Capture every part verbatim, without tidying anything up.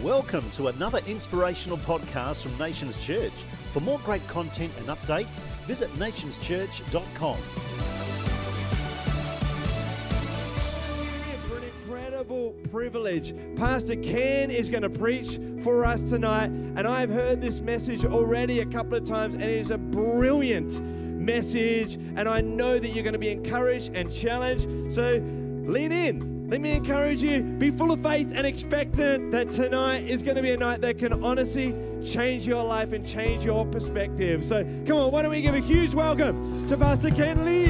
Welcome to another inspirational podcast from Nations Church. For more great content and updates, visit nations church dot com. For an incredible privilege, Pastor Ken is going to preach for us tonight, and I've heard this message already a couple of times, and it is a brilliant message, and I know that you're going to be encouraged and challenged, so lean in. Let me encourage you, be full of faith and expectant that tonight is going to be a night that can honestly change your life and change your perspective. So come on, why don't we give a huge welcome to Pastor Ken Lee.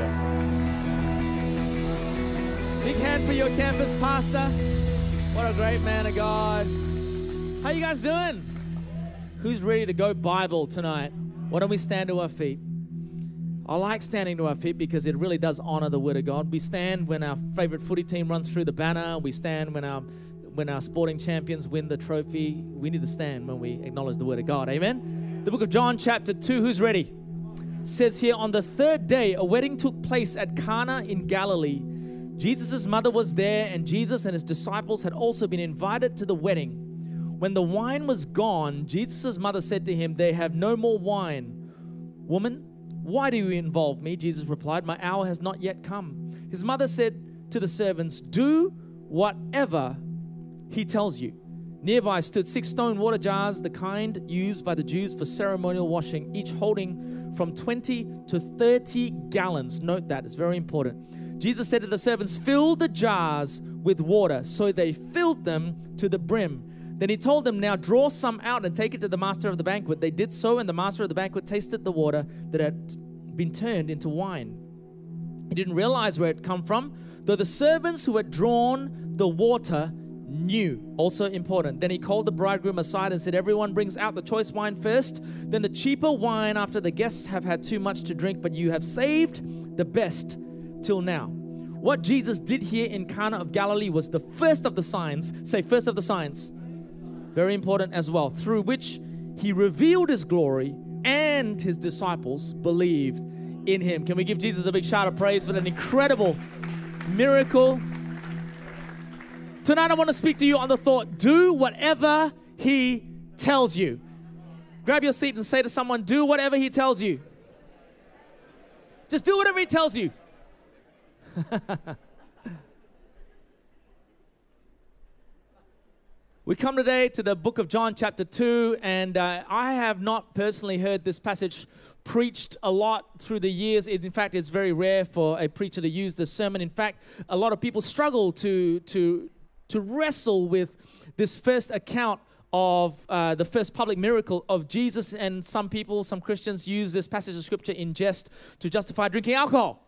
Big hand for your campus pastor. What a great man of God. How you guys doing? Who's ready to go Bible tonight? Why don't we stand to our feet? I like standing to our feet because it really does honor the Word of God. We stand when our favorite footy team runs through the banner. We stand when our when our sporting champions win the trophy. We need to stand when we acknowledge the Word of God. Amen? The book of John chapter two, who's ready? It says here, on the third day, a wedding took place at Cana in Galilee. Jesus' mother was there, and Jesus and his disciples had also been invited to the wedding. When the wine was gone, Jesus' mother said to him, "They have no more wine." "Woman, why do you involve me?" Jesus replied, "My hour has not yet come." His mother said to the servants, "Do whatever he tells you." Nearby stood six stone water jars, the kind used by the Jews for ceremonial washing, each holding from twenty to thirty gallons. Note that, it's very important. Jesus said to the servants, "Fill the jars with water." So they filled them to the brim. Then he told them, "Now draw some out and take it to the master of the banquet." They did so, and the master of the banquet tasted the water that had been turned into wine. He didn't realize where it had come from, though the servants who had drawn the water knew. Also important. Then he called the bridegroom aside and said, "Everyone brings out the choice wine first, then the cheaper wine after the guests have had too much to drink, but you have saved the best till now." What Jesus did here in Cana of Galilee was the first of the signs. Say, first of the signs. Very important as well, through which he revealed his glory, and his disciples believed in him. Can we give Jesus a big shout of praise for that incredible miracle? Tonight I want to speak to you on the thought, do whatever he tells you. Grab your seat and say to someone, do whatever he tells you. Just do whatever he tells you. We come today to the book of John chapter two, and uh, I have not personally heard this passage preached a lot through the years. In fact, it's very rare for a preacher to use this sermon. In fact, a lot of people struggle to, to, to wrestle with this first account of uh, the first public miracle of Jesus, and some people, some Christians, use this passage of scripture in jest to justify drinking alcohol.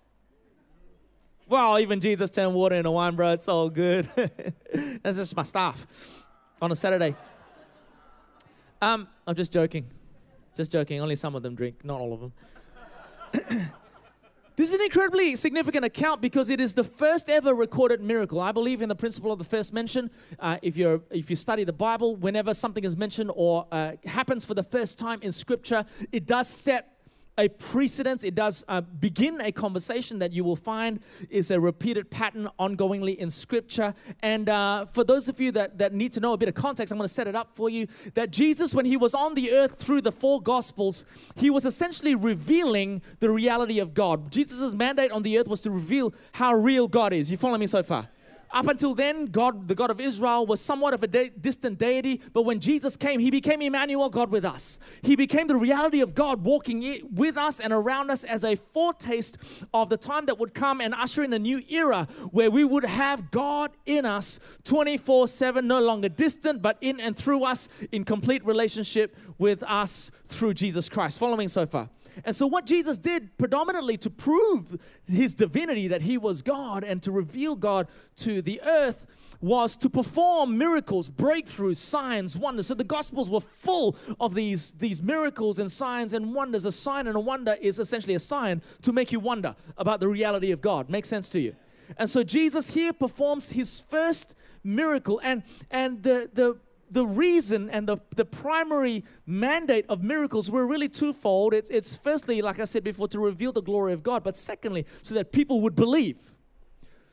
Well, even Jesus turned water into wine, bro. It's all good. That's just my stuff. On a Saturday. Um, I'm just joking. Just joking. Only some of them drink, not all of them. This is an incredibly significant account because it is the first ever recorded miracle. I believe in the principle of the first mention. Uh, if you're if you study the Bible, whenever something is mentioned or uh, happens for the first time in Scripture, it does set a precedence. It does uh, begin a conversation that you will find is a repeated pattern ongoingly in Scripture. And uh, for those of you that, that need to know a bit of context, I'm going to set it up for you. That Jesus, when he was on the earth through the four Gospels, he was essentially revealing the reality of God. Jesus' mandate on the earth was to reveal how real God is. You follow me so far? Up until then, God, the God of Israel, was somewhat of a de- distant deity. But when Jesus came, he became Emmanuel, God with us. He became the reality of God walking i- with us and around us as a foretaste of the time that would come and usher in a new era where we would have God in us twenty-four seven, no longer distant, but in and through us, in complete relationship with us through Jesus Christ. Following so far? And so what Jesus did predominantly to prove his divinity, that he was God, and to reveal God to the earth, was to perform miracles, breakthroughs, signs, wonders. So the Gospels were full of these, these miracles and signs and wonders. A sign and a wonder is essentially a sign to make you wonder about the reality of God. Makes sense to you? And so Jesus here performs his first miracle, and, and the, the The reason and the, the primary mandate of miracles were really twofold. It's, it's firstly, like I said before, to reveal the glory of God, but secondly, so that people would believe.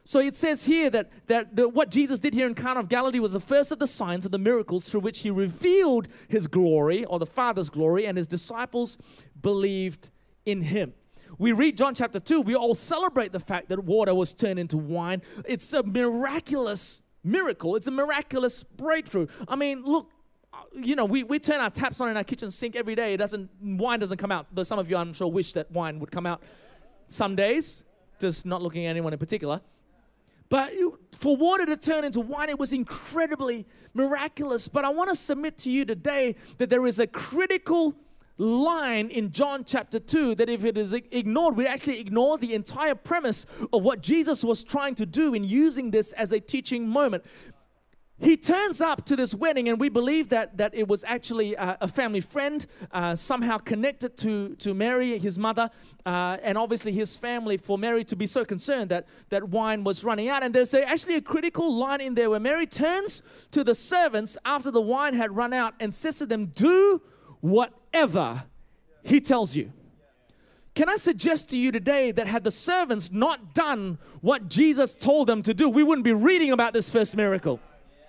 So it says here that, that the, what Jesus did here in Cana of Galilee was the first of the signs of the miracles through which he revealed his glory, or the Father's glory, and his disciples believed in him. We read John chapter two, we all celebrate the fact that water was turned into wine. It's a miraculous miracle. It's a miraculous breakthrough. I mean, look, you know, we, we turn our taps on in our kitchen sink every day. It doesn't, wine doesn't come out. Though some of you, I'm sure, wish that wine would come out some days, just not looking at anyone in particular. But for water to turn into wine, it was incredibly miraculous. But I want to submit to you today that there is a critical line in John chapter two that if it is ignored, we actually ignore the entire premise of what Jesus was trying to do in using this as a teaching moment. He turns up to this wedding, and we believe that, that it was actually uh, a family friend, uh, somehow connected to, to Mary, his mother, uh, and obviously his family, for Mary to be so concerned that, that wine was running out. And there's a, actually a critical line in there where Mary turns to the servants after the wine had run out and says to them, do whatever he tells you. Can I suggest to you today that had the servants not done what Jesus told them to do, we wouldn't be reading about this first miracle.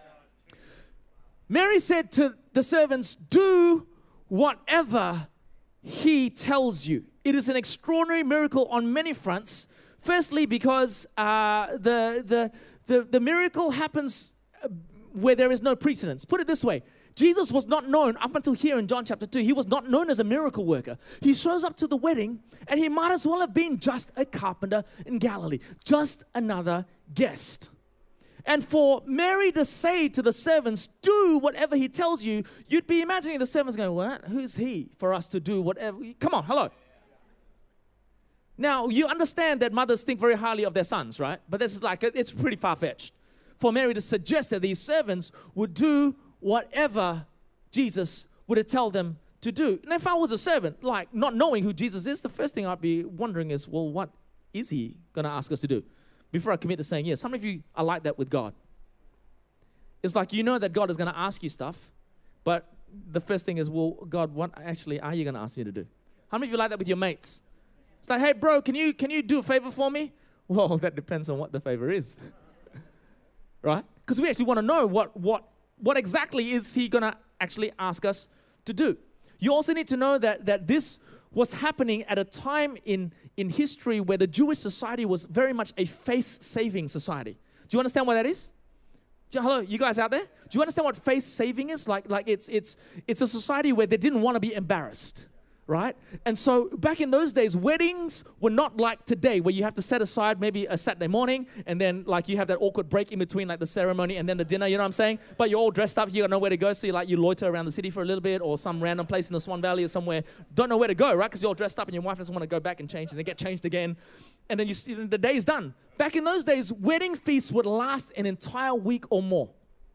Mary said to the servants, do whatever he tells you. It is an extraordinary miracle on many fronts. Firstly, because uh, the, the, the, the miracle happens where there is no precedence. Put it this way. Jesus was not known, up until here in John chapter two, he was not known as a miracle worker. He shows up to the wedding, and he might as well have been just a carpenter in Galilee, just another guest. And for Mary to say to the servants, do whatever he tells you, you'd be imagining the servants going, what? Who's he for us to do whatever? Come on, hello. Now, you understand that mothers think very highly of their sons, right? But this is like, it's pretty far-fetched for Mary to suggest that these servants would do whatever Jesus would tell them to do. And if I was a servant, like not knowing who Jesus is, the first thing I'd be wondering is, well, what is he going to ask us to do? Before I commit to saying yes. How many of you are like that with God? It's like you know that God is going to ask you stuff, but the first thing is, well, God, what actually are you going to ask me to do? How many of you like that with your mates? It's like, hey, bro, can you can you do a favor for me? Well, that depends on what the favor is, right? Because we actually want to know what what what exactly is he going to actually ask us to do. You also need to know that that this was happening at a time in, in history where the Jewish society was very much a face-saving society. Do you understand what that is? You, hello, you guys out there? Do you understand what face-saving is? Like, like it's, it's, it's a society where they didn't want to be embarrassed, right? And so back in those days, weddings were not like today where you have to set aside maybe a Saturday morning and then like you have that awkward break in between like the ceremony and then the dinner, you know what I'm saying? But you're all dressed up, you got nowhere to go, so you like you loiter around the city for a little bit or some random place in the Swan Valley or somewhere, don't know where to go, right? Because you're all dressed up and your wife doesn't want to go back and change and then get changed again. And then you see the day's done. Back in those days, wedding feasts would last an entire week or more.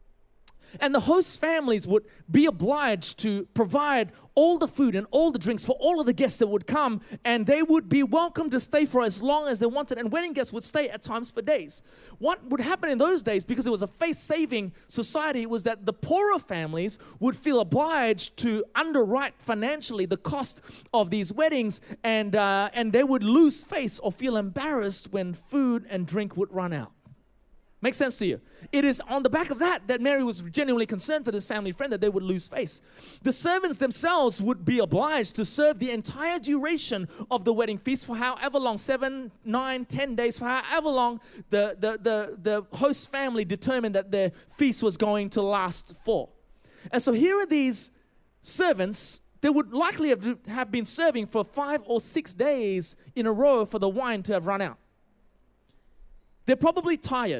And the host families would be obliged to provide all the food and all the drinks for all of the guests that would come, and they would be welcome to stay for as long as they wanted, and wedding guests would stay at times for days. What would happen in those days, because it was a faith-saving society, was that the poorer families would feel obliged to underwrite financially the cost of these weddings, and, uh, and they would lose face or feel embarrassed when food and drink would run out. Makes sense to you? It is on the back of that that Mary was genuinely concerned for this family friend that they would lose face. The servants themselves would be obliged to serve the entire duration of the wedding feast for however long, seven, nine, ten days, for however long the, the, the, the host family determined that their feast was going to last for. And so here are these servants. They would likely have, have been serving for five or six days in a row for the wine to have run out. They're probably tired.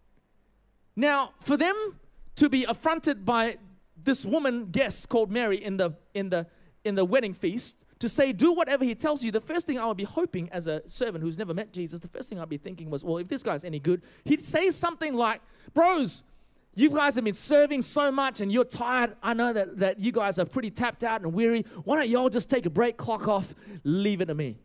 Now, for them to be affronted by this woman guest called Mary in the in the in the wedding feast, to say, do whatever he tells you, the first thing I would be hoping as a servant who's never met Jesus, the first thing I'd be thinking was, well, if this guy's any good, he'd say something like, bros, you guys have been serving so much and you're tired. I know that, that you guys are pretty tapped out and weary. Why don't y'all just take a break, clock off, leave it to me?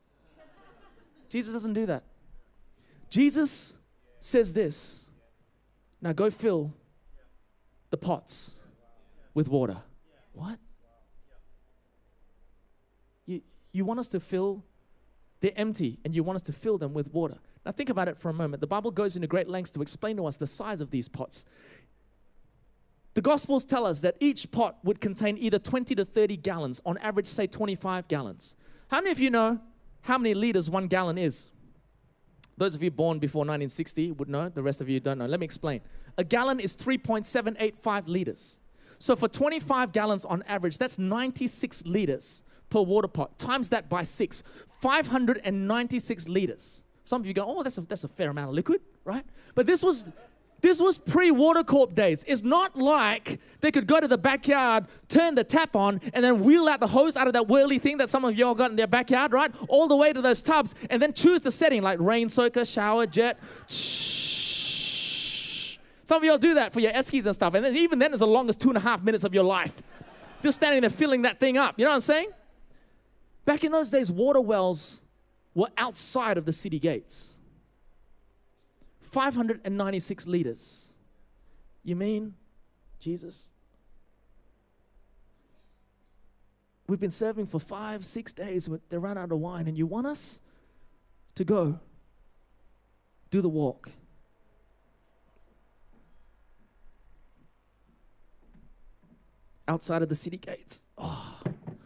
Jesus doesn't do that. Jesus says this. Now go fill the pots with water. What? You, you want us to fill They're empty, and you want us to fill them with water. Now think about it for a moment. The Bible goes into great lengths to explain to us the size of these pots. The Gospels tell us that each pot would contain either twenty to thirty gallons, on average, say twenty-five gallons. How many of you know how many liters one gallon is? Those of you born before nineteen sixty would know. The rest of you don't know. Let me explain. A gallon is three point seven eight five liters. So for twenty-five gallons on average, that's ninety-six liters per water pot. Times that by six, five hundred ninety-six liters. Some of you go, oh, that's a, that's a fair amount of liquid, right? But this was... This was pre-Water Corp days. It's not like they could go to the backyard, turn the tap on, and then wheel out the hose out of that whirly thing that some of y'all got in their backyard, right? All the way to those tubs, and then choose the setting like rain soaker, shower, jet. Shh. Some of y'all do that for your eskies and stuff, and then, even then it's the longest two and a half minutes of your life. Just standing there filling that thing up. You know what I'm saying? Back in those days, water wells were outside of the city gates. five hundred ninety-six liters. You mean, Jesus? We've been serving for five, six days. They run out of wine, and you want us to go do the walk. Outside of the city gates. Oh.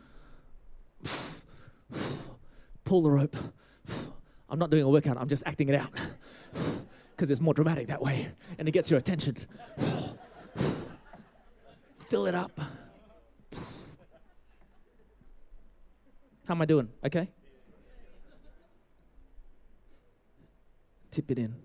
Pull the rope. I'm not doing a workout. I'm just acting it out. Because it's more dramatic that way, and it gets your attention. Fill it up. How am I doing? Okay? Tip it in.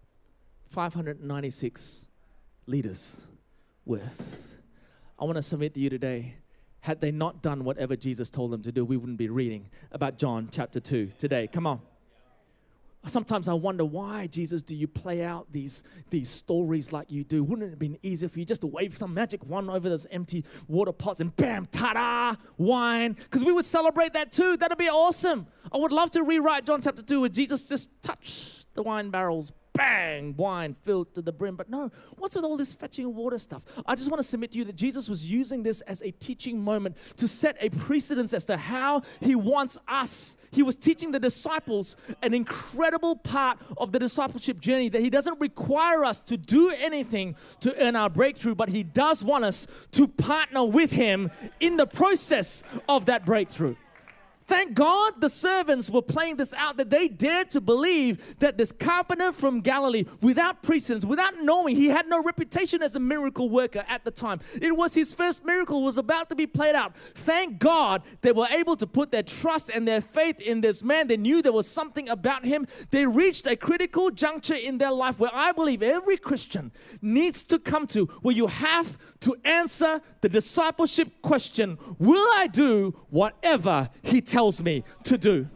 five hundred ninety-six liters worth. I want to submit to you today, had they not done whatever Jesus told them to do, we wouldn't be reading about John chapter two today. Come on. Sometimes I wonder, why, Jesus, do you play out these, these stories like you do? Wouldn't it have been easier for you just to wave some magic wand over those empty water pots and bam, ta-da, wine? Because we would celebrate that too. That'd be awesome. I would love to rewrite John chapter two where Jesus just touched the wine barrels, bang, wine filled to the brim. But no, what's with all this fetching water stuff? I just want to submit to you that Jesus was using this as a teaching moment to set a precedence as to how he wants us. He was teaching the disciples an incredible part of the discipleship journey, that he doesn't require us to do anything to earn our breakthrough, but he does want us to partner with him in the process of that breakthrough. Thank God the servants were playing this out, that they dared to believe that this carpenter from Galilee, without precedence, without knowing, he had no reputation as a miracle worker at the time. It was his first miracle, was about to be played out. Thank God they were able to put their trust and their faith in this man. They knew there was something about him. They reached a critical juncture in their life where I believe every Christian needs to come to, where you have to answer the discipleship question, will I do whatever he tells tells me to do?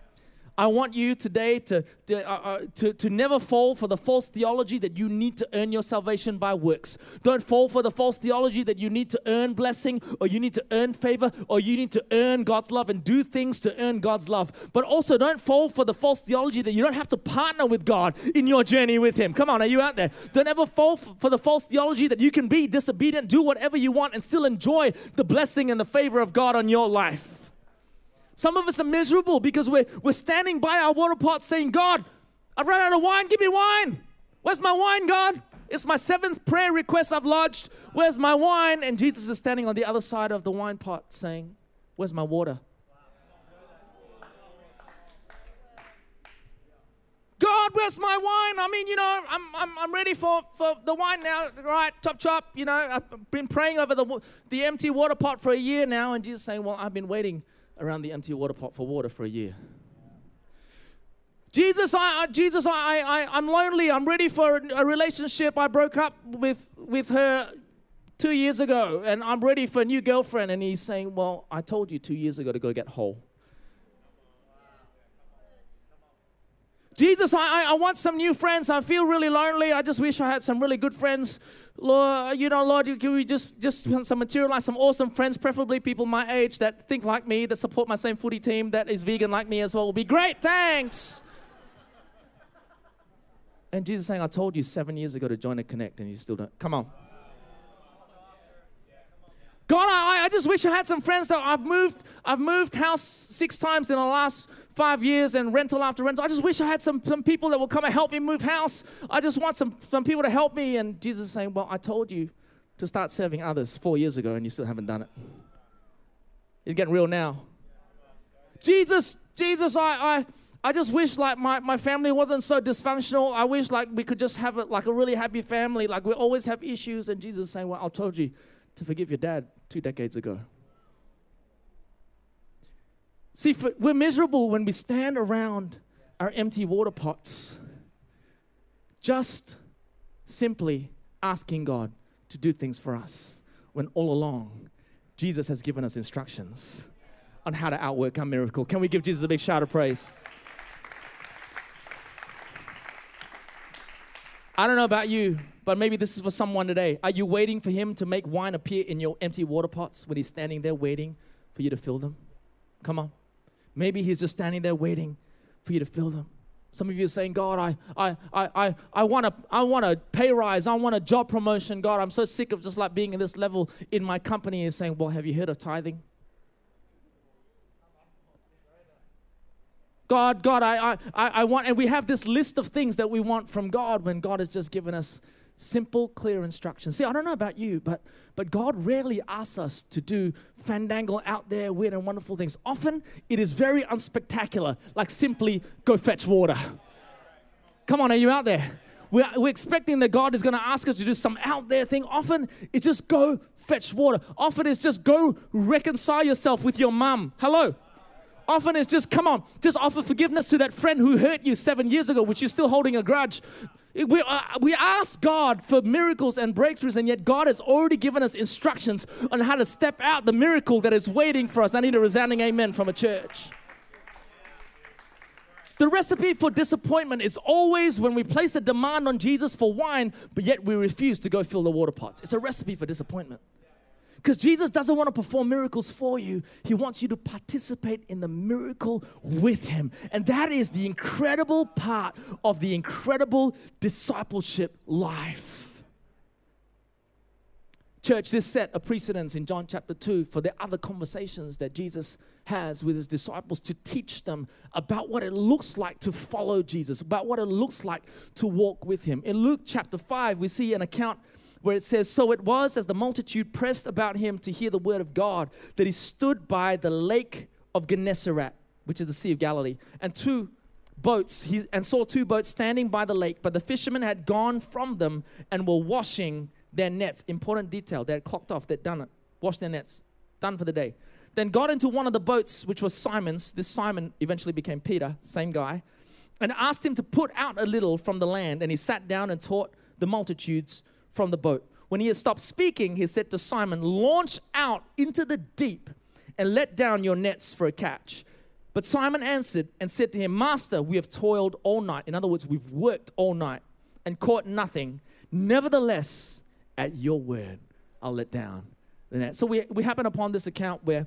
I want you today to, to, uh, to, to never fall for the false theology that you need to earn your salvation by works. Don't fall for the false theology that you need to earn blessing, or you need to earn favor, or you need to earn God's love and do things to earn God's love. But also don't fall for the false theology that you don't have to partner with God in your journey with him. Come on, are you out there? Don't ever fall for the false theology that you can be disobedient, do whatever you want, and still enjoy the blessing and the favor of God on your life. Some of us are miserable because we're, we're standing by our water pot saying, God, I've run out of wine. Give me wine. Where's my wine, God? It's my seventh prayer request I've lodged. Where's my wine? And Jesus is standing on the other side of the wine pot saying, where's my water? God, where's my wine? I mean, you know, I'm I'm I'm ready for, for the wine now, right? Chop, chop. You know, I've been praying over the the empty water pot for a year now, and Jesus saying, well, I've been waiting around the empty water pot for water for a year. Jesus, I, I Jesus, I, I, I'm lonely. I'm ready for a, a relationship. I broke up with with her two years ago, and I'm ready for a new girlfriend. And he's saying, well, I told you two years ago to go get whole. Jesus, I, I want some new friends. I feel really lonely. I just wish I had some really good friends. Lord, you know, Lord, can we just, just some materialize some awesome friends, preferably people my age that think like me, that support my same footy team, that is vegan like me as well. Will be great. Thanks. And Jesus saying, I told you seven years ago to join a Connect, and you still don't. Come on. God, I, I just wish I had some friends that I've moved, I've moved house six times in the last five years and rental after rental. I just wish I had some, some people that will come and help me move house. I just want some, some people to help me. And Jesus is saying, well, I told you to start serving others four years ago and you still haven't done it. It's getting real now. Jesus, Jesus, I, I, I just wish like my, my family wasn't so dysfunctional. I wish like we could just have a, like a really happy family. Like we always have issues. And Jesus is saying, well, I told you to forgive your dad two decades ago. See, for, we're miserable when we stand around our empty water pots, just simply asking God to do things for us, when all along, Jesus has given us instructions on how to outwork our miracle. Can we give Jesus a big shout of praise? I don't know about you, but maybe this is for someone today. Are you waiting for him to make wine appear in your empty water pots when he's standing there waiting for you to fill them? Come on. Maybe he's just standing there waiting for you to fill them. Some of you are saying, God, I I I I I want a I want a pay rise. I want a job promotion. God, I'm so sick of just like being in this level in my company. And saying, well, have you heard of tithing? God, God, I, I, I want, and we have this list of things that we want from God when God has just given us simple, clear instructions. See, I don't know about you, but but God rarely asks us to do fandangle out there, weird and wonderful things. Often, it is very unspectacular, like simply go fetch water. Come on, are you out there? We're, we're expecting that God is going to ask us to do some out there thing. Often, it's just go fetch water. Often, it's just go reconcile yourself with your mum. Hello? Often it's just, come on, just offer forgiveness to that friend who hurt you seven years ago, which you're still holding a grudge. We, uh, we ask God for miracles and breakthroughs, and yet God has already given us instructions on how to step out the miracle that is waiting for us. I need a resounding amen from a church. The recipe for disappointment is always when we place a demand on Jesus for wine, but yet we refuse to go fill the water pots. It's a recipe for disappointment. Because Jesus doesn't want to perform miracles for you. He wants you to participate in the miracle with him. And that is the incredible part of the incredible discipleship life. Church, this set a precedence in John chapter two for the other conversations that Jesus has with his disciples to teach them about what it looks like to follow Jesus, about what it looks like to walk with him. In Luke chapter five, we see an account where it says, so it was as the multitude pressed about him to hear the word of God that he stood by the lake of Gennesaret, which is the Sea of Galilee, and two boats, he, and saw two boats standing by the lake, but the fishermen had gone from them and were washing their nets. Important detail, they had clocked off, they'd done it, washed their nets, done for the day. Then got into one of the boats, which was Simon's. This Simon eventually became Peter, same guy, and asked him to put out a little from the land, and he sat down and taught the multitudes from the boat. When he had stopped speaking, he said to Simon, launch out into the deep and let down your nets for a catch. But Simon answered and said to him, Master, we have toiled all night. In other words, we've worked all night and caught nothing. Nevertheless, at your word, I'll let down the net. So we, we happen upon this account where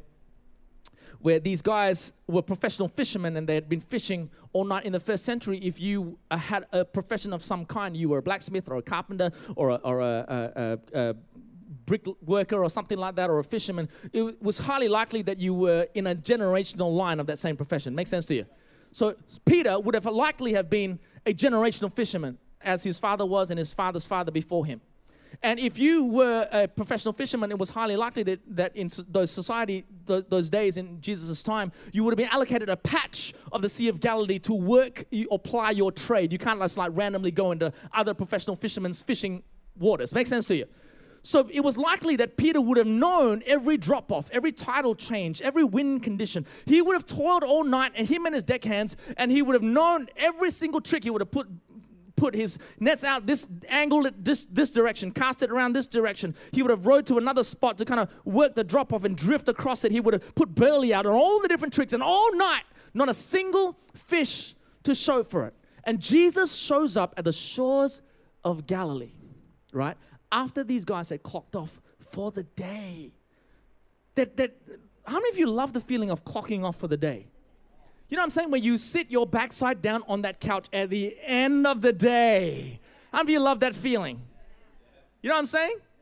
where these guys were professional fishermen and they had been fishing all night. In the first century, if you uh, had a profession of some kind, you were a blacksmith or a carpenter or a, or a, a, a, a brick worker or something like that, or a fisherman, it was highly likely that you were in a generational line of that same profession. Makes sense to you? So Peter would have likely have been a generational fisherman, as his father was and his father's father before him. And if you were a professional fisherman, it was highly likely that, that in those society, th- those days in Jesus' time, you would have been allocated a patch of the Sea of Galilee to work or ply your trade. You can't just like randomly go into other professional fishermen's fishing waters. Makes sense to you? So it was likely that Peter would have known every drop-off, every tidal change, every wind condition. He would have toiled all night, and him and his deckhands, and he would have known every single trick. He would have put put his nets out this angle it this this direction, cast it around this direction. He would have rowed to another spot to kind of work the drop off and drift across it. He would have put burley out and all the different tricks, and all night, not a single fish to show for it. And Jesus shows up at the shores of Galilee, right? After these guys had clocked off for the day. That that how many of you love the feeling of clocking off for the day? You know what I'm saying? Where you sit your backside down on that couch at the end of the day. How many of you love that feeling? You know what I'm saying?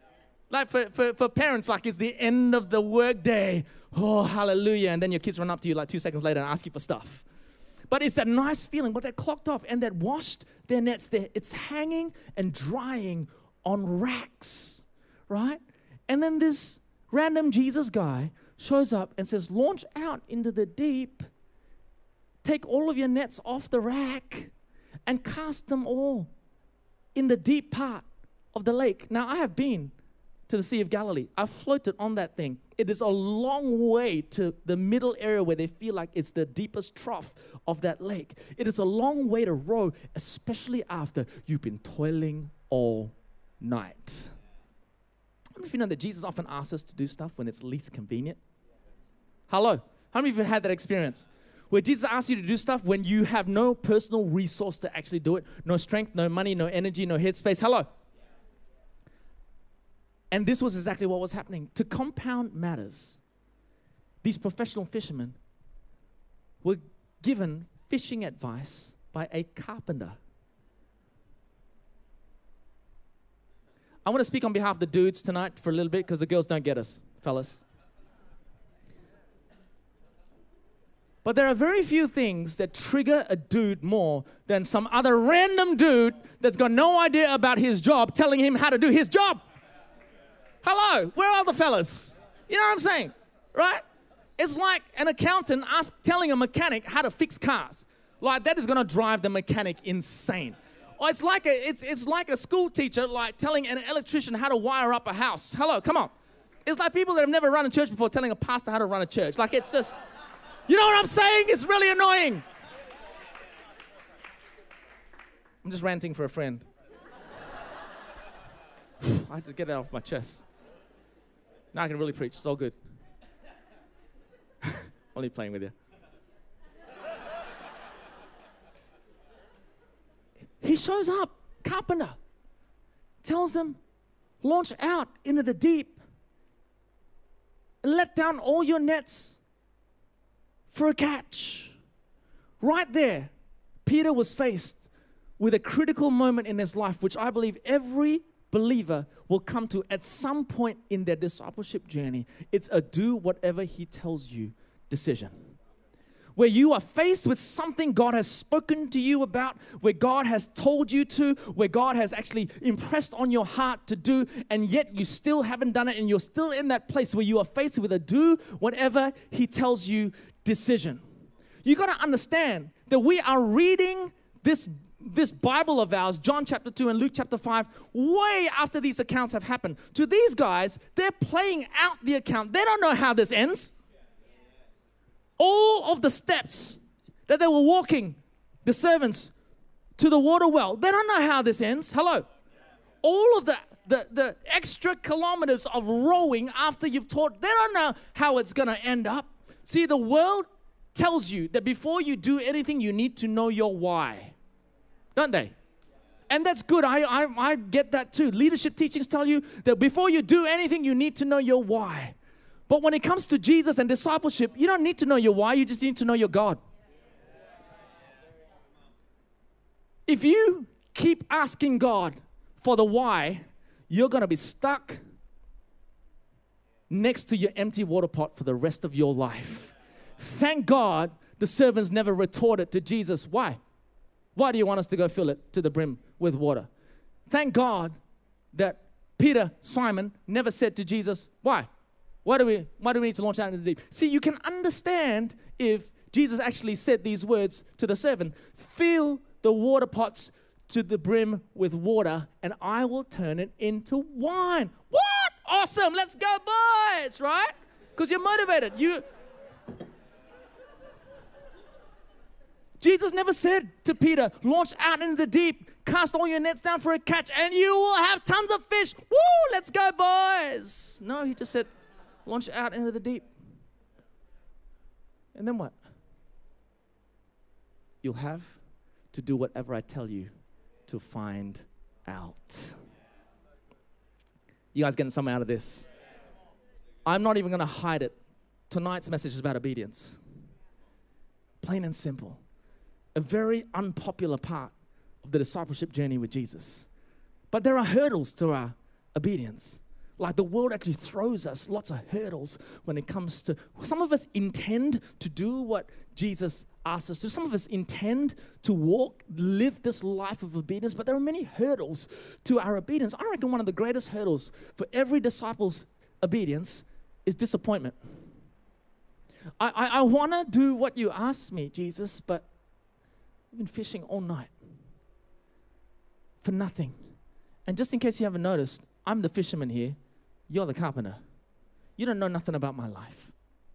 Like for, for, for parents, like it's the end of the work day. Oh, hallelujah. And then your kids run up to you like two seconds later and ask you for stuff. But it's that nice feeling, but they're clocked off and they've washed their nets there. It's hanging and drying on racks, right? And then this random Jesus guy shows up and says, launch out into the deep, take all of your nets off the rack and cast them all in the deep part of the lake. Now, I have been to the Sea of Galilee. I've floated on that thing. It is a long way to the middle area where they feel like it's the deepest trough of that lake. It is a long way to row, especially after you've been toiling all night. How many of you know that Jesus often asks us to do stuff when it's least convenient? Hello. How many of you have had that experience? Where Jesus asks you to do stuff when you have no personal resource to actually do it. No strength, no money, no energy, no headspace. Hello. And this was exactly what was happening. To compound matters, these professional fishermen were given fishing advice by a carpenter. I want to speak on behalf of the dudes tonight for a little bit because the girls don't get us, fellas. But there are very few things that trigger a dude more than some other random dude that's got no idea about his job telling him how to do his job. Hello, where are the fellas? You know what I'm saying, right? It's like an accountant ask, telling a mechanic how to fix cars. Like, that is going to drive the mechanic insane. Or it's like a, it's, it's like a school teacher like telling an electrician how to wire up a house. Hello, come on. It's like people that have never run a church before telling a pastor how to run a church. Like, it's just, you know what I'm saying? It's really annoying. I'm just ranting for a friend. I had to get it off my chest. Now I can really preach. It's all good. Only playing with you. He shows up, carpenter, tells them, launch out into the deep and let down all your nets for a catch. Right there, Peter was faced with a critical moment in his life, which I believe every believer will come to at some point in their discipleship journey. It's a do whatever he tells you decision. Where you are faced with something God has spoken to you about, where God has told you to, where God has actually impressed on your heart to do, and yet you still haven't done it, and you're still in that place where you are faced with a do whatever he tells you decision. You got to understand that we are reading this This Bible of ours, John chapter two and Luke chapter five, way after these accounts have happened. To these guys, they're playing out the account. They don't know how this ends. All of the steps that they were walking, the servants, to the water well, they don't know how this ends. Hello. All of the, the, the extra kilometers of rowing after you've taught, they don't know how it's going to end up. See, the world tells you that before you do anything, you need to know your why. Don't they? And that's good. I, I I get that too. Leadership teachings tell you that before you do anything, you need to know your why. But when it comes to Jesus and discipleship, you don't need to know your why. You just need to know your God. If you keep asking God for the why, you're going to be stuck next to your empty water pot for the rest of your life. Thank God the servants never retorted to Jesus, why? Why do you want us to go fill it to the brim with water? Thank God that Peter, Simon, never said to Jesus, why? Why do we, why do we need to launch out into the deep? See, you can understand if Jesus actually said these words to the servant, fill the water pots to the brim with water, and I will turn it into wine. What? Awesome. Let's go, boys, right? Because you're motivated. You... Jesus never said to Peter, launch out into the deep, cast all your nets down for a catch, and you will have tons of fish. Woo, let's go, boys. No, he just said, launch out into the deep. And then what? You'll have to do whatever I tell you to find out. You guys getting something out of this? I'm not even going to hide it. Tonight's message is about obedience. Plain and simple. A very unpopular part of the discipleship journey with Jesus. But there are hurdles to our obedience. Like the world actually throws us lots of hurdles when it comes to, some of us intend to do what Jesus asks us to. Some of us intend to walk, live this life of obedience, but there are many hurdles to our obedience. I reckon one of the greatest hurdles for every disciple's obedience is disappointment. I, I, I want to do what you asked me, Jesus, but I've been fishing all night for nothing. And just in case you haven't noticed, I'm the fisherman here. You're the carpenter. You don't know nothing about my life.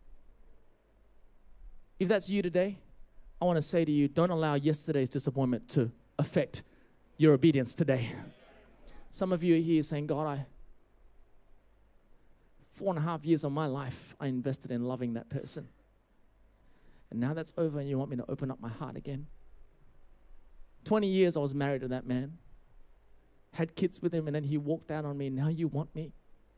If that's you today, I want to say to you, don't allow yesterday's disappointment to affect your obedience today. Some of you are here saying, God, I, four and a half years of my life, I invested in loving that person. And now that's over and you want me to open up my heart again. twenty years I was married to that man, had kids with him, and then he walked out on me. Now you want me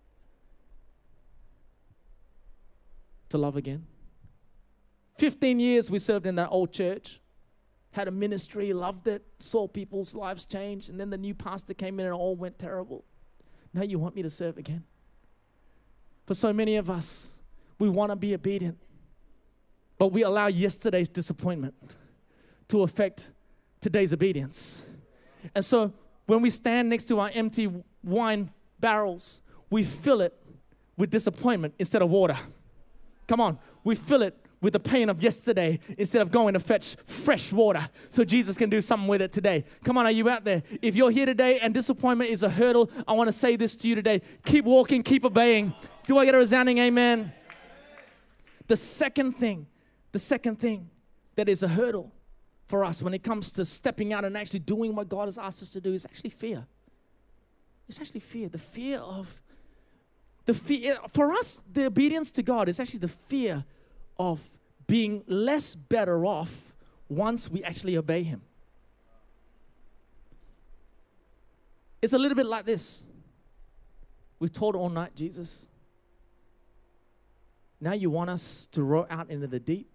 to love again? fifteen years we served in that old church, had a ministry, loved it, saw people's lives change, and then the new pastor came in and it all went terrible. Now you want me to serve again? For so many of us, we want to be obedient, but we allow yesterday's disappointment to affect today's obedience. And so when we stand next to our empty wine barrels, we fill it with disappointment instead of water. Come on, we fill it with the pain of yesterday instead of going to fetch fresh water so Jesus can do something with it today. Come on, are you out there? If you're here today and disappointment is a hurdle, I want to say this to you today. Keep walking, keep obeying. Do I get a resounding amen? The second thing, the second thing that is a hurdle for us when it comes to stepping out and actually doing what God has asked us to do is actually fear. It's actually fear. The fear of, the fear, for us, the obedience to God is actually the fear of being less better off once we actually obey Him. It's a little bit like this. We've taught all night, Jesus. Now you want us to row out into the deep.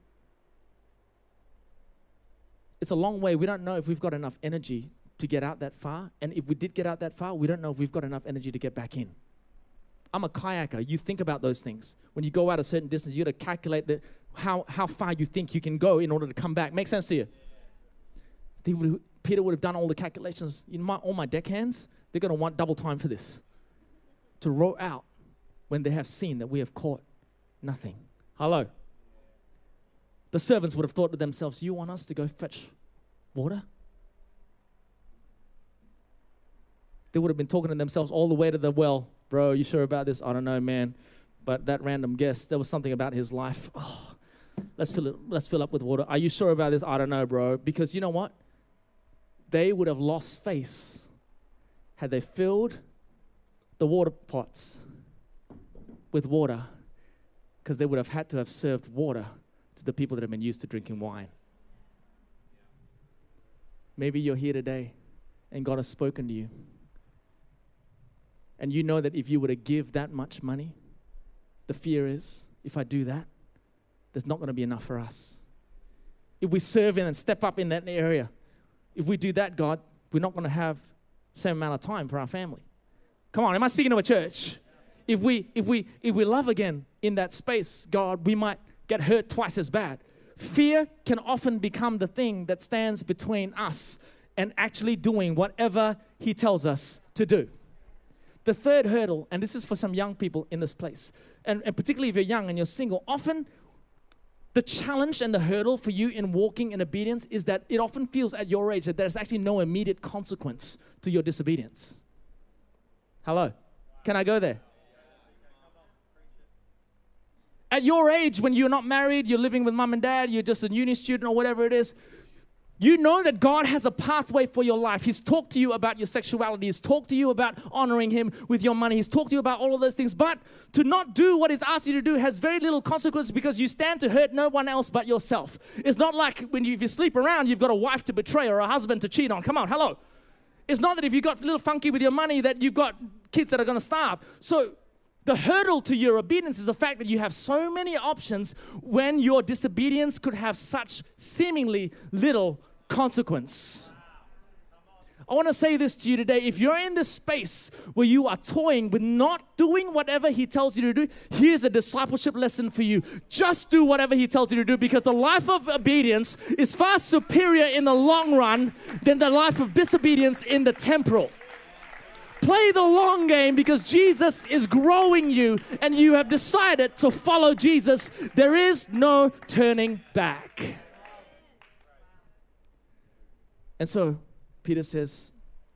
It's a long way. We don't know if we've got enough energy to get out that far. And if we did get out that far, we don't know if we've got enough energy to get back in. I'm a kayaker. You think about those things. When you go out a certain distance, you got to calculate the, how, how far you think you can go in order to come back. Make sense to you? They would, Peter would have done all the calculations. You know, my, all my deckhands, they're going to want double time for this. To row out when they have seen that we have caught nothing. Hello? The servants would have thought to themselves, you want us to go fetch water? They would have been talking to themselves all the way to the well. Bro, you sure about this? I don't know, man. But that random guest, there was something about his life. Oh, let's fill it, let's fill up with water. Are you sure about this? I don't know, bro. Because you know what? They would have lost face had they filled the water pots with water, because they would have had to have served water to the people that have been used to drinking wine. Maybe you're here today and God has spoken to you. And you know that if you were to give that much money, the fear is, if I do that, there's not going to be enough for us. If we serve in and step up in that area, if we do that, God, we're not going to have the same amount of time for our family. Come on, am I speaking to a church? If we, if we, if we love again in that space, God, we might get hurt twice as bad. Fear can often become the thing that stands between us and actually doing whatever He tells us to do. The third hurdle, and this is for some young people in this place, and, and particularly if you're young and you're single, often the challenge and the hurdle for you in walking in obedience is that it often feels at your age that there's actually no immediate consequence to your disobedience. Hello? Can I go there? At your age, when you're not married, you're living with mom and dad, you're just a uni student or whatever it is, you know that God has a pathway for your life. He's talked to you about your sexuality. He's talked to you about honoring Him with your money. He's talked to you about all of those things. But to not do what He's asked you to do has very little consequence because you stand to hurt no one else but yourself. It's not like when you, if you sleep around, you've got a wife to betray or a husband to cheat on. Come on, hello. It's not that if you got a little funky with your money that you've got kids that are going to starve. So the hurdle to your obedience is the fact that you have so many options when your disobedience could have such seemingly little consequence. I want to say this to you today. If you're in this space where you are toying with not doing whatever he tells you to do, here's a discipleship lesson for you. Just do whatever he tells you to do, because the life of obedience is far superior in the long run than the life of disobedience in the temporal. Play the long game, because Jesus is growing you and you have decided to follow Jesus. There is no turning back. And so Peter says,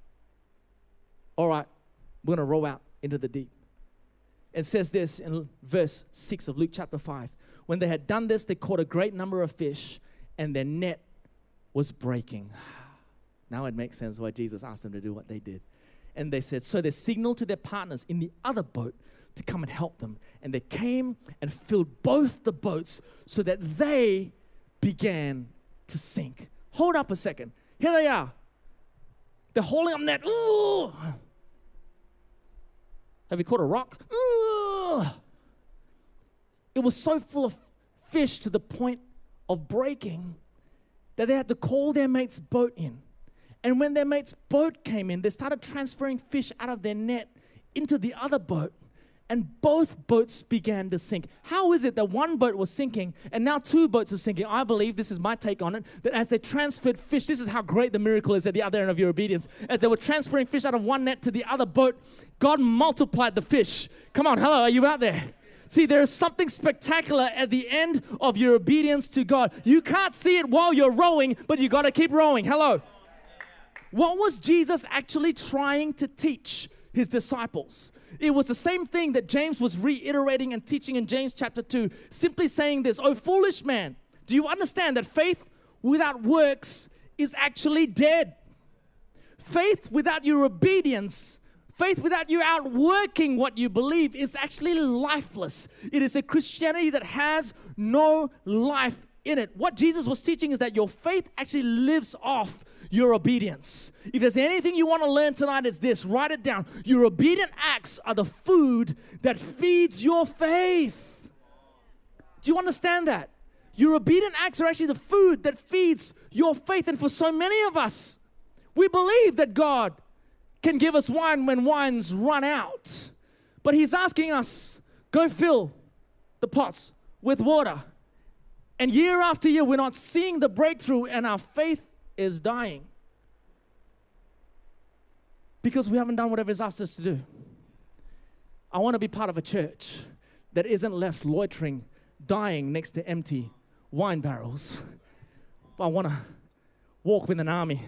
all right, we're going to row out into the deep. And says this in verse six of Luke chapter five. When they had done this, they caught a great number of fish, and their net was breaking. Now it makes sense why Jesus asked them to do what they did. And they said, so they signaled to their partners in the other boat to come and help them. And they came and filled both the boats so that they began to sink. Hold up a second. Here they are. They're holding up net. Ooh. Have you caught a rock? Ooh. It was so full of fish to the point of breaking that they had to call their mate's boat in. And when their mate's boat came in, they started transferring fish out of their net into the other boat. And both boats began to sink. How is it that one boat was sinking and now two boats are sinking? I believe, this is my take on it, that as they transferred fish, this is how great the miracle is at the other end of your obedience. As they were transferring fish out of one net to the other boat, God multiplied the fish. Come on, hello, are you out there? See, there is something spectacular at the end of your obedience to God. You can't see it while you're rowing, but you got to keep rowing. Hello. What was Jesus actually trying to teach his disciples? It was the same thing that James was reiterating and teaching in James chapter two, simply saying this, "Oh, foolish man, do you understand that faith without works is actually dead? Faith without your obedience, faith without you outworking what you believe is actually lifeless. It is a Christianity that has no life in it." What Jesus was teaching is that your faith actually lives off your obedience. If there's anything you want to learn tonight, it's this. Write it down. Your obedient acts are the food that feeds your faith. Do you understand that? Your obedient acts are actually the food that feeds your faith. And for so many of us, we believe that God can give us wine when wines run out. But he's asking us, go fill the pots with water. And year after year, we're not seeing the breakthrough, and our faith is dying because we haven't done whatever he's asked us to do. I want to be part of a church that isn't left loitering, dying next to empty wine barrels. But I want to walk with an army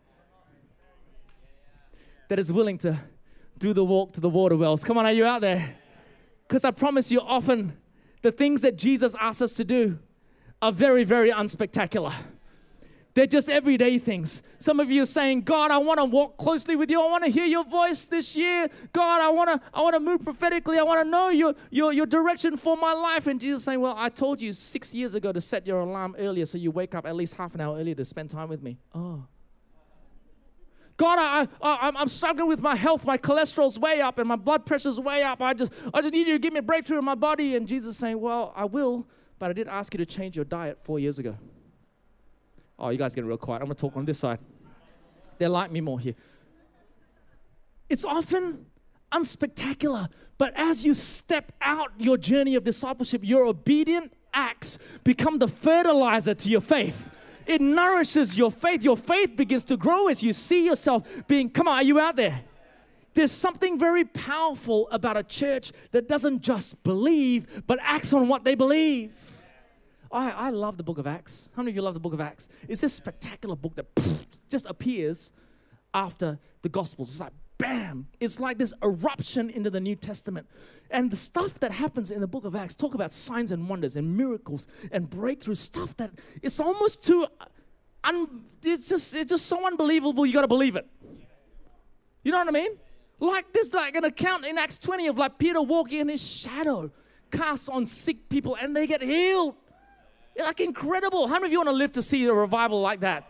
that is willing to do the walk to the water wells. Come on, are you out there? Because I promise you, often the things that Jesus asks us to do are very, very unspectacular. They're just everyday things. Some of you are saying, God, I want to walk closely with you. I want to hear your voice this year. God, I want to I want to move prophetically. I want to know your, your, your direction for my life. And Jesus is saying, well, I told you six years ago to set your alarm earlier so you wake up at least half an hour earlier to spend time with me. Oh. God, I, I, I'm struggling with my health. My cholesterol's way up and my blood pressure's way up. I just, I just need you to give me a breakthrough in my body. And Jesus is saying, well, I will, but I did ask you to change your diet four years ago. Oh, you guys get real quiet. I'm going to talk on this side. They like me more here. It's often unspectacular, but as you step out your journey of discipleship, your obedient acts become the fertilizer to your faith. It nourishes your faith. Your faith begins to grow as you see yourself being, come on, are you out there? There's something very powerful about a church that doesn't just believe, but acts on what they believe. I, I love the book of Acts. How many of you love the book of Acts? It's this spectacular book that pff, just appears after the Gospels. It's like, bam. It's like this eruption into the New Testament. And the stuff that happens in the book of Acts, talk about signs and wonders and miracles and breakthrough stuff that it's almost too, un, it's just it's just so unbelievable, you got to believe it. You know what I mean? Like there's like an account in Acts twenty of like Peter walking in his shadow, casts on sick people and they get healed. Like incredible. How many of you want to live to see a revival like that?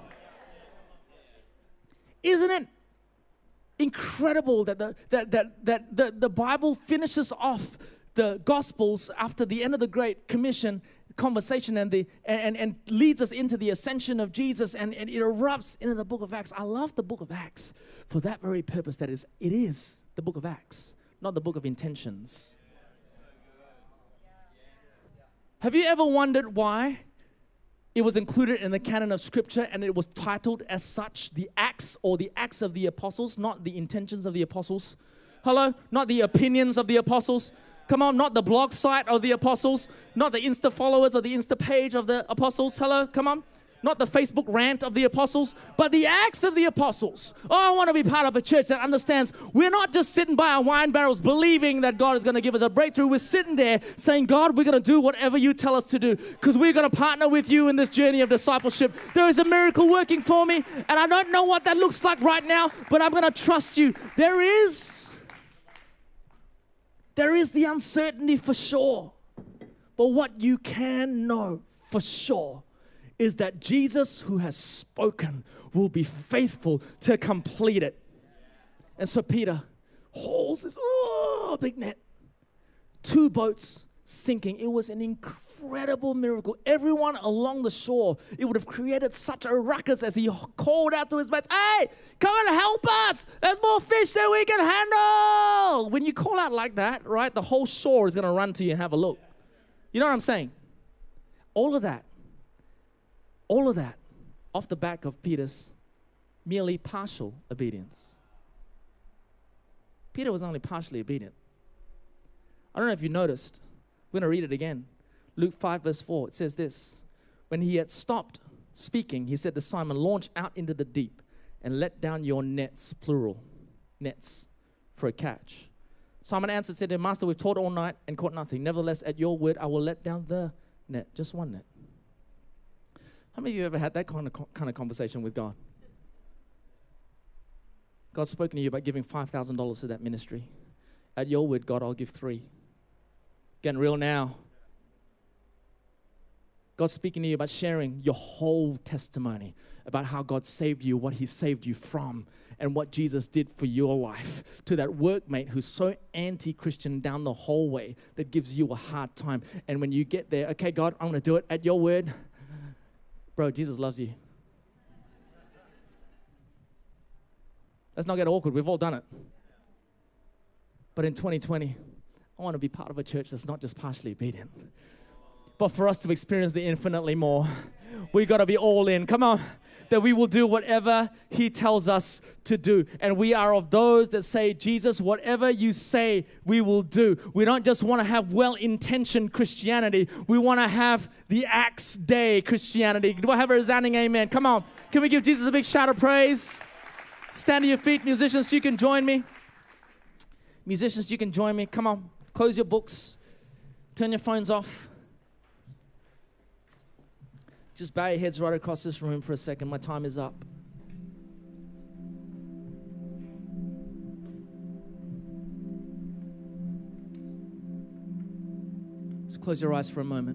Isn't it incredible that the that that that the, the Bible finishes off the Gospels after the end of the Great Commission conversation and the and, and leads us into the ascension of Jesus, and, and it erupts into the book of Acts. I love the book of Acts for that very purpose. That is, it is the book of Acts, not the book of intentions. Have you ever wondered why it was included in the canon of Scripture and it was titled as such, the Acts or the Acts of the Apostles, not the intentions of the apostles? Hello? Not the opinions of the apostles. Come on, not the blog site of the apostles, not the Insta followers or the Insta page of the apostles. Hello, come on. Not the Facebook rant of the apostles, but the Acts of the apostles. Oh, I want to be part of a church that understands we're not just sitting by our wine barrels believing that God is going to give us a breakthrough. We're sitting there saying, God, we're going to do whatever you tell us to do because we're going to partner with you in this journey of discipleship. There is a miracle working for me, and I don't know what that looks like right now, but I'm going to trust you. There is... There is the uncertainty for sure. But what you can know for sure is that Jesus, who has spoken, will be faithful to complete it. And so Peter hauls this oh, big net. Two boats sinking. It was an incredible miracle. Everyone along the shore, it would have created such a ruckus as he called out to his mates, hey, come and help us. There's more fish than we can handle. When you call out like that, right, the whole shore is going to run to you and have a look. You know what I'm saying? All of that, all of that off the back of Peter's merely partial obedience. Peter was only partially obedient. I don't know if you noticed. We're going to read it again. Luke five verse four, it says this. When he had stopped speaking, he said to Simon, launch out into the deep and let down your nets, plural, nets, for a catch. Simon answered, said to him, Master, we've taught all night and caught nothing. Nevertheless, at your word, I will let down the net, just one net. How many of you ever had that kind of kind of conversation with God? God's spoken to you about giving five thousand dollars to that ministry. At your word, God, I'll give three. Getting real now. God's speaking to you about sharing your whole testimony about how God saved you, what he saved you from, and what Jesus did for your life. To that workmate who's so anti-Christian down the hallway that gives you a hard time. And when you get there, okay, God, I'm going to do it at your word. Bro, Jesus loves you. Let's not get awkward. We've all done it. But in twenty twenty, I want to be part of a church that's not just partially obedient. But for us to experience the infinitely more, we got to be all in. Come on. That we will do whatever he tells us to do. And we are of those that say, Jesus, whatever you say, we will do. We don't just want to have well-intentioned Christianity. We want to have the Acts Day Christianity. Do I have a resounding amen? Come on. Can we give Jesus a big shout of praise? Stand to your feet, musicians. You can join me. Musicians, you can join me. Come on. Close your books. Turn your phones off. Just bow your heads right across this room for a second. My time is up. Just close your eyes for a moment.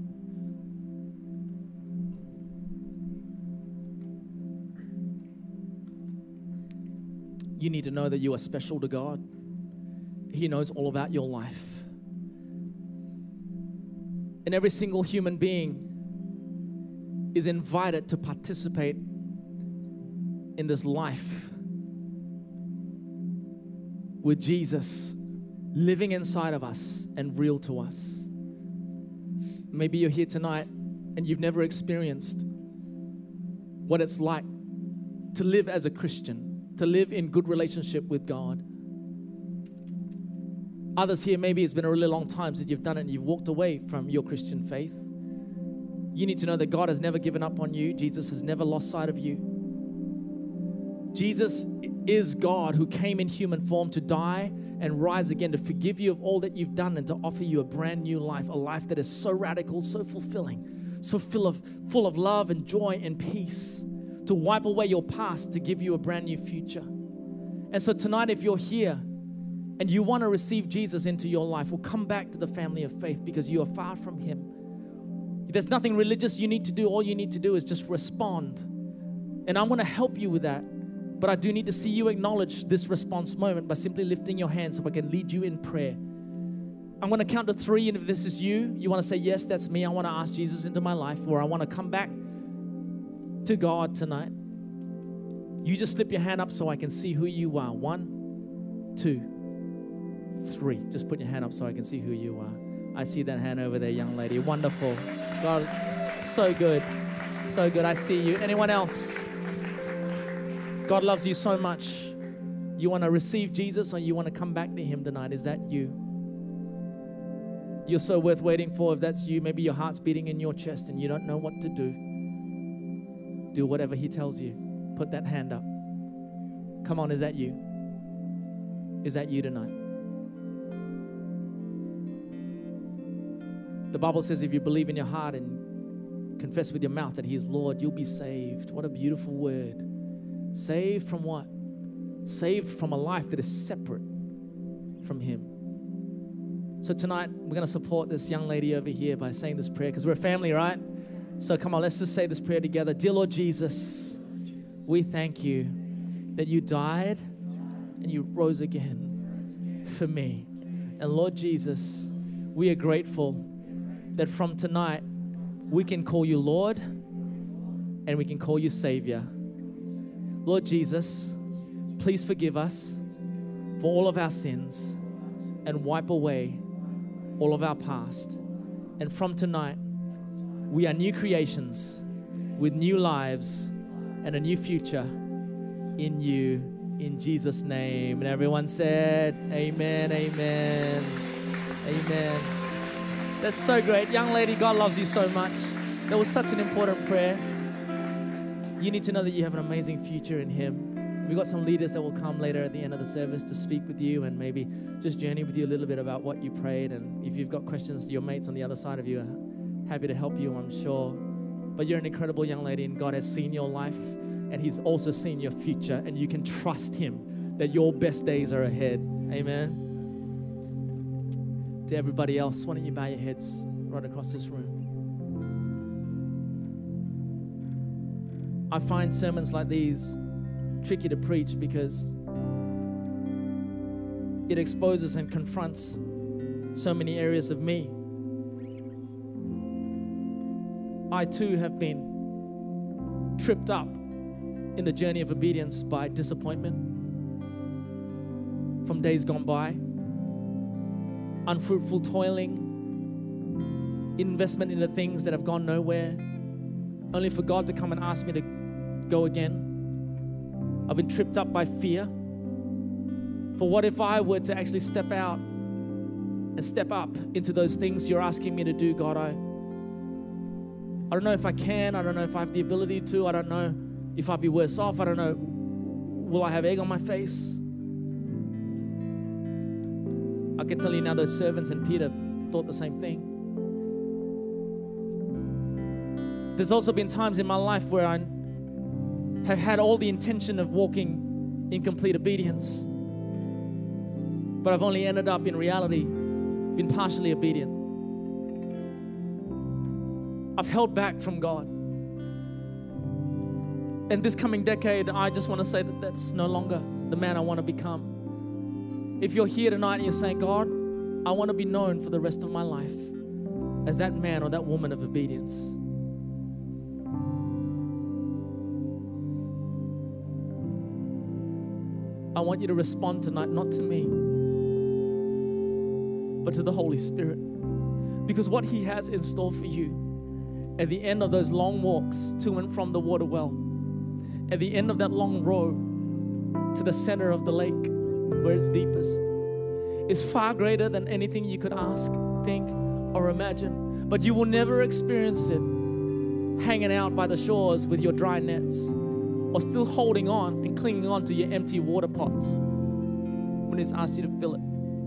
You need to know that you are special to God. He knows all about your life. And every single human being is invited to participate in this life with Jesus living inside of us and real to us. Maybe you're here tonight and you've never experienced what it's like to live as a Christian, to live in good relationship with God. Others here, maybe it's been a really long time since you've done it and you've walked away from your Christian faith. You need to know that God has never given up on you. Jesus has never lost sight of you. Jesus is God who came in human form to die and rise again, to forgive you of all that you've done and to offer you a brand new life, a life that is so radical, so fulfilling, so full of, full of love and joy and peace, to wipe away your past, to give you a brand new future. And so tonight, if you're here and you want to receive Jesus into your life, well, come back to the family of faith because you are far from him. There's nothing religious you need to do. All you need to do is just respond. And I'm going to help you with that. But I do need to see you acknowledge this response moment by simply lifting your hand so I can lead you in prayer. I'm going to count to three, and if this is you, you want to say, yes, that's me. I want to ask Jesus into my life, or I want to come back to God tonight. You just slip your hand up so I can see who you are. One, two, three. Just put your hand up so I can see who you are. I see that hand over there, young lady. Wonderful. God, so good. So good. I see you. Anyone else? God loves you so much. You want to receive Jesus, or you want to come back to Him tonight? Is that you? You're so worth waiting for. If that's you, maybe your heart's beating in your chest and you don't know what to do. Do whatever He tells you. Put that hand up. Come on, is that you? Is that you tonight? The Bible says if you believe in your heart and confess with your mouth that He is Lord, you'll be saved. What a beautiful word. Saved from what? Saved from a life that is separate from Him. So tonight, we're going to support this young lady over here by saying this prayer, because we're a family, right? So come on, let's just say this prayer together. Dear Lord Jesus, we thank you that you died and you rose again for me. And Lord Jesus, we are grateful that from tonight, we can call you Lord and we can call you Savior. Lord Jesus, please forgive us for all of our sins and wipe away all of our past. And from tonight, we are new creations with new lives and a new future in you, in Jesus' name. And everyone said, amen, amen, amen. That's so great. Young lady, God loves you so much. That was such an important prayer. You need to know that you have an amazing future in Him. We've got some leaders that will come later at the end of the service to speak with you and maybe just journey with you a little bit about what you prayed. And if you've got questions, your mates on the other side of you are happy to help you, I'm sure. But you're an incredible young lady, and God has seen your life, and He's also seen your future, and you can trust Him that your best days are ahead. Amen. To everybody else, why don't you bow your heads right across this room? I find sermons like these tricky to preach because it exposes and confronts so many areas of me. I too have been tripped up in the journey of obedience by disappointment from days gone by, unfruitful toiling, investment into things that have gone nowhere, only for God to come and ask me to go again. I've been tripped up by fear. For what if I were to actually step out and step up into those things you're asking me to do, God? I, I don't know if I can. I don't know if I have the ability to. I don't know if I'd be worse off. I don't know. Will I have egg on my face? I can tell you now, those servants and Peter thought the same thing. There's also been times in my life where I have had all the intention of walking in complete obedience, but I've only ended up in reality been partially obedient. I've held back from God. And this coming decade, I just want to say that that's no longer the man I want to become. If you're here tonight and you're saying, God, I want to be known for the rest of my life as that man or that woman of obedience, I want you to respond tonight, not to me, but to the Holy Spirit. Because what He has in store for you at the end of those long walks to and from the water well, at the end of that long row to the center of the lake where it's deepest, is far greater than anything you could ask, think, or imagine. But you will never experience it hanging out by the shores with your dry nets, or still holding on and clinging on to your empty water pots when He's asked you to fill it.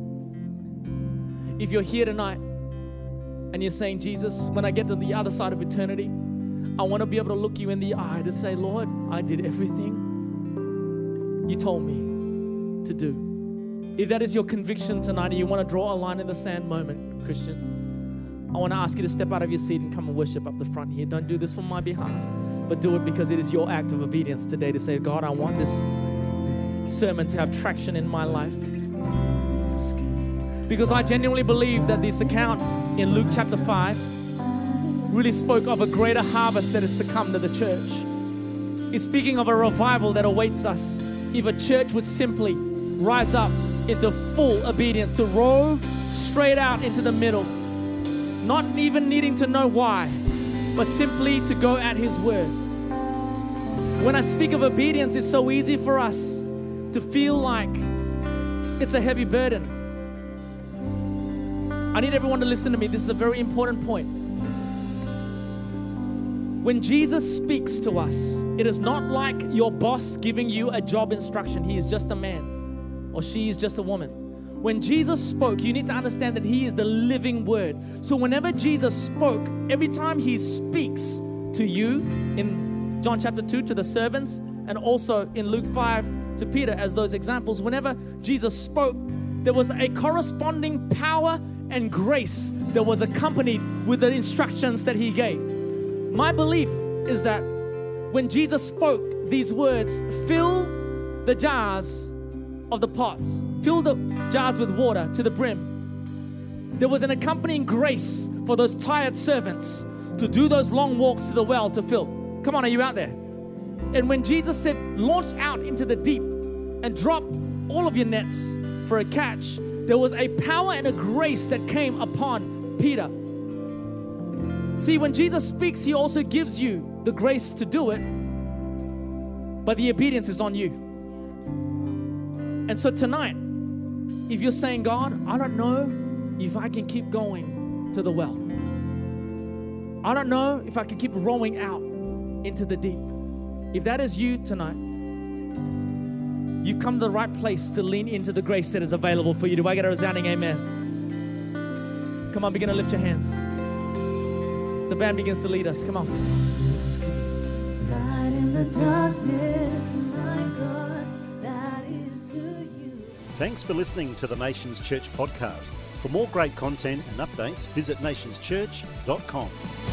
If you're here tonight and you're saying, Jesus, when I get to the other side of eternity, I want to be able to look you in the eye to say, Lord, I did everything you told me to do. If that is your conviction tonight and you want to draw a line in the sand moment, Christian, I want to ask you to step out of your seat and come and worship up the front here. Don't do this for my behalf, but do it because it is your act of obedience today to say, God, I want this sermon to have traction in my life. Because I genuinely believe that this account in Luke chapter five really spoke of a greater harvest that is to come to the church. It's speaking of a revival that awaits us if a church would simply rise up into full obedience, to row straight out into the middle, not even needing to know why, but simply to go at His word. When I speak of obedience, it's so easy for us to feel like it's a heavy burden. I need everyone to listen to me. This is a very important point. When Jesus speaks to us, it is not like your boss giving you a job instruction. He is just a man, or she is just a woman. When Jesus spoke, you need to understand that He is the living word. So whenever Jesus spoke, every time He speaks to you in John chapter two to the servants, and also in Luke five to Peter as those examples, whenever Jesus spoke, there was a corresponding power and grace that was accompanied with the instructions that He gave. My belief is that when Jesus spoke these words, fill the jars of the pots, fill the jars with water to the brim, there was an accompanying grace for those tired servants to do those long walks to the well to fill. Come on, are you out there? And when Jesus said, launch out into the deep and drop all of your nets for a catch, there was a power and a grace that came upon Peter. See, when Jesus speaks, He also gives you the grace to do it, but the obedience is on you. And so tonight, if you're saying, God, I don't know if I can keep going to the well. I don't know if I can keep rowing out into the deep. If that is you tonight, you've come to the right place to lean into the grace that is available for you. Do I get a resounding amen? Come on, begin to lift your hands. The band begins to lead us. Come on. Light in the darkness, my God, that is who you are. Thanks for listening to the Nations Church podcast. For more great content and updates, visit nations church dot com.